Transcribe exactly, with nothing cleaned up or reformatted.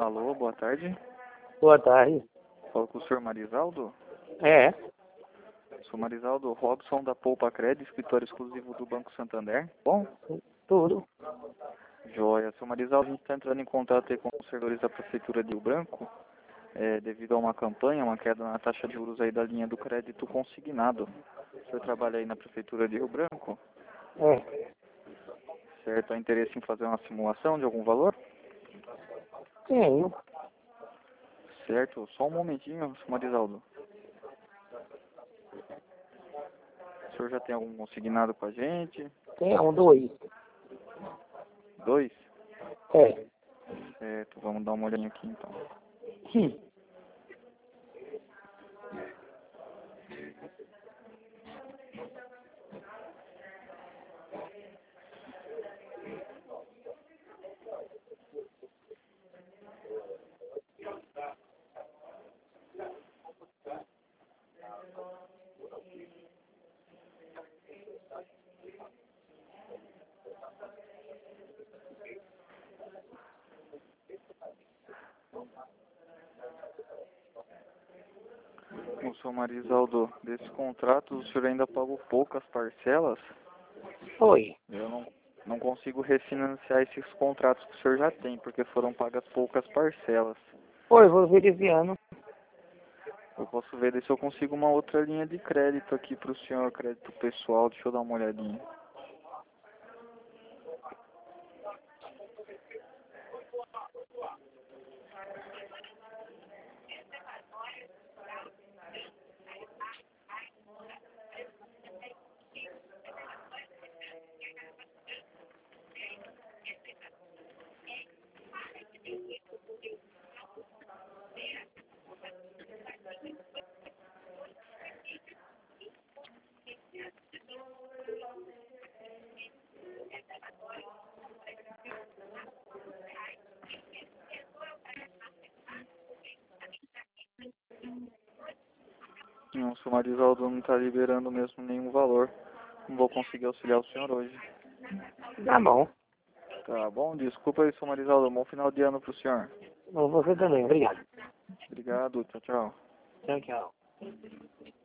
Alô, boa tarde. Boa tarde. Falo com o senhor Marisaldo. É, Sou Marisaldo Robson da Poupa Cred, escritório exclusivo do Banco Santander. Bom, tudo. joia. Seu Marisaldo, a gente está entrando em contato aí com os servidores da Prefeitura de Rio Branco, é, devido a uma campanha, uma queda na taxa de juros aí da linha do crédito consignado. O senhor trabalha aí na Prefeitura de Rio Branco? É. Certo, há interesse em fazer uma simulação de algum valor? Tenho. Certo, só um momentinho, seu Marisaldo. O senhor já tem algum consignado com a gente? Tenho dois. Dois? É. Certo, vamos dar uma olhadinha aqui então. Hum. O senhor Marisaldo, desses contratos o senhor ainda pagou poucas parcelas? Oi. Eu não, não consigo refinanciar esses contratos que o senhor já tem, porque foram pagas poucas parcelas. Oi, vou ver esse ano. Eu posso ver se eu consigo uma outra linha de crédito aqui para o senhor, crédito pessoal, deixa eu dar uma olhadinha. Não, o senhor Marisaldo não está liberando mesmo nenhum valor. Não vou conseguir auxiliar o senhor hoje. Tá bom. Tá bom? Desculpa aí, senhor Marisaldo. Bom final de ano para o senhor. Você também. Obrigado. Obrigado, tchau, tchau. Tchau, tchau.